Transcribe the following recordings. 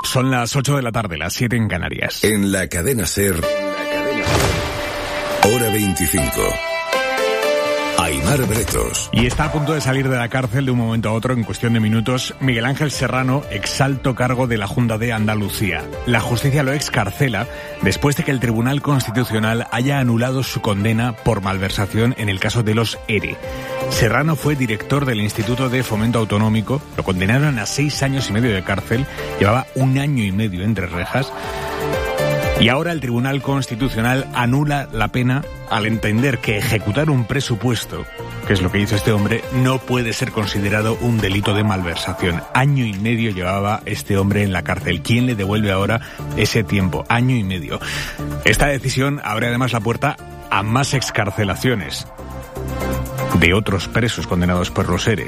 Son las 8 de la tarde, las 7 en Canarias. En la cadena SER, Hora 25. Aimar Bretos. Y está a punto de salir de la cárcel de un momento a otro, en cuestión de minutos, Miguel Ángel Serrano, exalto cargo de la Junta de Andalucía. La justicia lo excarcela después de que el Tribunal Constitucional haya anulado su condena por malversación en el caso de los ERE. Serrano fue director del Instituto de Fomento Autonómico, lo condenaron a 6 años y medio de cárcel, llevaba 1 año y medio entre rejas. Y ahora el Tribunal Constitucional anula la pena al entender que ejecutar un presupuesto, que es lo que hizo este hombre, no puede ser considerado un delito de malversación. 1 año y medio llevaba este hombre en la cárcel. ¿Quién le devuelve ahora ese tiempo? 1 año y medio. Esta decisión abre además la puerta a más excarcelaciones de otros presos condenados por los ERE.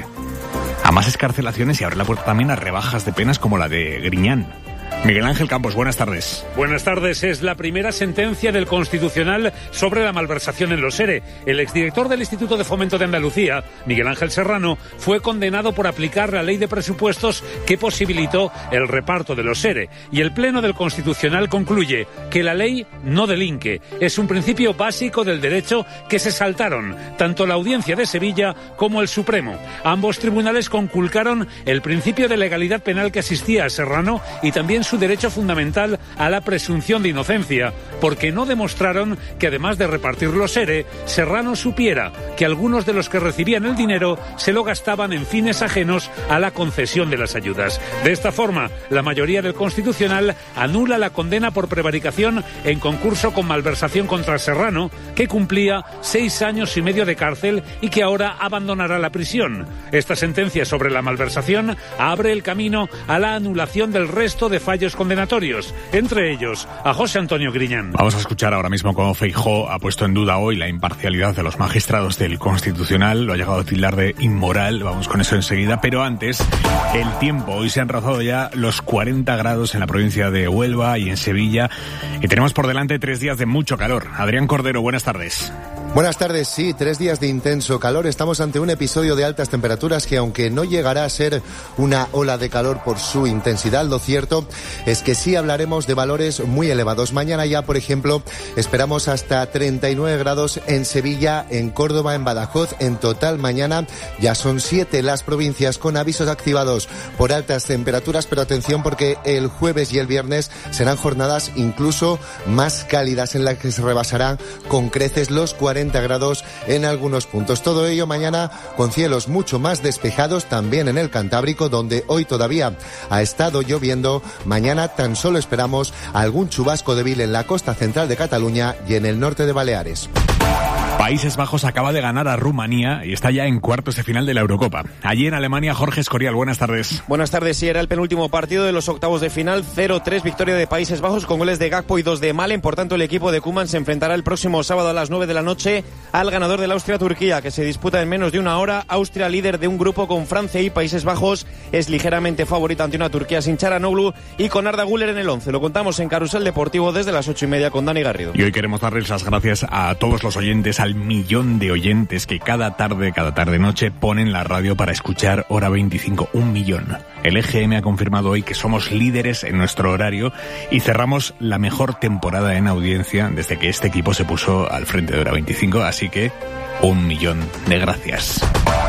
A más excarcelaciones y abre la puerta también a rebajas de penas como la de Griñán. Miguel Ángel Campos, buenas tardes. Buenas tardes. Es la primera sentencia del Constitucional sobre la malversación en los ERE. El exdirector del Instituto de Fomento de Andalucía, Miguel Ángel Serrano, fue condenado por aplicar la ley de presupuestos que posibilitó el reparto de los ERE. Y el Pleno del Constitucional concluye que la ley no delinque. Es un principio básico del derecho que se saltaron tanto la Audiencia de Sevilla como el Supremo. Ambos tribunales conculcaron el principio de legalidad penal que asistía a Serrano y también su derecho fundamental a la presunción de inocencia, porque no demostraron que además de repartir los ERE, Serrano supiera que algunos de los que recibían el dinero se lo gastaban en fines ajenos a la concesión de las ayudas. De esta forma, la mayoría del Constitucional anula la condena por prevaricación en concurso con malversación contra Serrano, que cumplía 6 años y medio de cárcel y que ahora abandonará la prisión. Esta sentencia sobre la malversación abre el camino a la anulación del resto de fallos condenatorios, entre ellos a José Antonio Griñán. Vamos a escuchar ahora mismo cómo Feijóo ha puesto en duda hoy la imparcialidad de los magistrados del Constitucional, lo ha llegado a tildar de inmoral, vamos con eso enseguida, pero antes, el tiempo. Hoy se han rozado ya los 40 grados en la provincia de Huelva y en Sevilla, y tenemos por delante 3 días de mucho calor. Adrián Cordero, buenas tardes. Buenas tardes, sí, 3 días de intenso calor. Estamos ante un episodio de altas temperaturas que, aunque no llegará a ser una ola de calor por su intensidad, lo cierto es que sí hablaremos de valores muy elevados. Mañana ya, por ejemplo, esperamos hasta 39 grados en Sevilla, en Córdoba, en Badajoz. En total, mañana ya son 7 las provincias con avisos activados por altas temperaturas, pero atención porque el jueves y el viernes serán jornadas incluso más cálidas en las que se rebasarán con creces los 40 grados en algunos puntos. Todo ello mañana con cielos mucho más despejados, también en el Cantábrico, donde hoy todavía ha estado lloviendo. Mañana tan solo esperamos algún chubasco débil en la costa central de Cataluña y en el norte de Baleares. Países Bajos acaba de ganar a Rumanía y está ya en cuartos de final de la Eurocopa. Allí en Alemania, Jorge Escorial, buenas tardes. Buenas tardes, sí, era el penúltimo partido de los octavos de final, 0-3, victoria de Países Bajos con goles de Gakpo y 2 de Malen. Por tanto, el equipo de Koeman se enfrentará el próximo sábado a las 9 de la noche al ganador del Austria-Turquía, que se disputa en menos de 1 hora. Austria, líder de un grupo con Francia y Países Bajos, es ligeramente favorita ante una Turquía sin Çalhanoğlu y con Arda Güler en el 11. Lo contamos en Carrusel Deportivo desde las 8:30 con Dani Garrido. Y hoy queremos darles las gracias a todos los oyentes, al millón de oyentes que cada tarde noche ponen la radio para escuchar Hora 25, 1 millón. El EGM ha confirmado hoy que somos líderes en nuestro horario y cerramos la mejor temporada en audiencia desde que este equipo se puso al frente de Hora 25, así que 1 millón de gracias.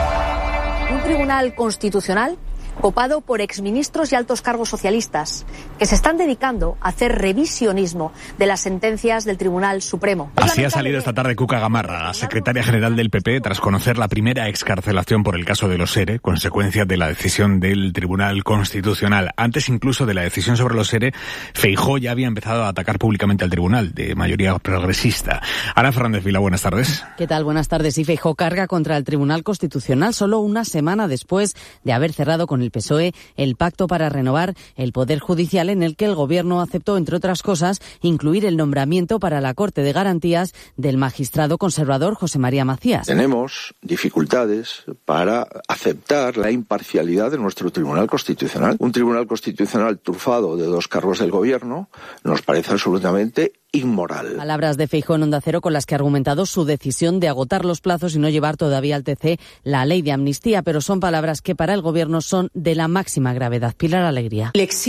Un tribunal constitucional copado por exministros y altos cargos socialistas que se están dedicando a hacer revisionismo de las sentencias del Tribunal Supremo. Así ha salido esta tarde Cuca Gamarra, la secretaria general del PP, tras conocer la primera excarcelación por el caso de los ERE, consecuencia de la decisión del Tribunal Constitucional. Antes incluso de la decisión sobre los ERE, Feijóo ya había empezado a atacar públicamente al tribunal, de mayoría progresista. Ana Fernández Vila, buenas tardes. ¿Qué tal? Buenas tardes. Y Feijóo carga contra el Tribunal Constitucional solo una semana después de haber cerrado con el PSOE el pacto para renovar el Poder Judicial, en el que el Gobierno aceptó, entre otras cosas, incluir el nombramiento para la Corte de Garantías del magistrado conservador José María Macías. Tenemos dificultades para aceptar la imparcialidad de nuestro Tribunal Constitucional. Un Tribunal Constitucional trufado de 2 cargos del Gobierno nos parece absolutamente inmoral. Palabras de Feijóo en Onda Cero, con las que ha argumentado su decisión de agotar los plazos y no llevar todavía al TC la ley de amnistía, pero son palabras que para el Gobierno son de la máxima gravedad. Pilar Alegría.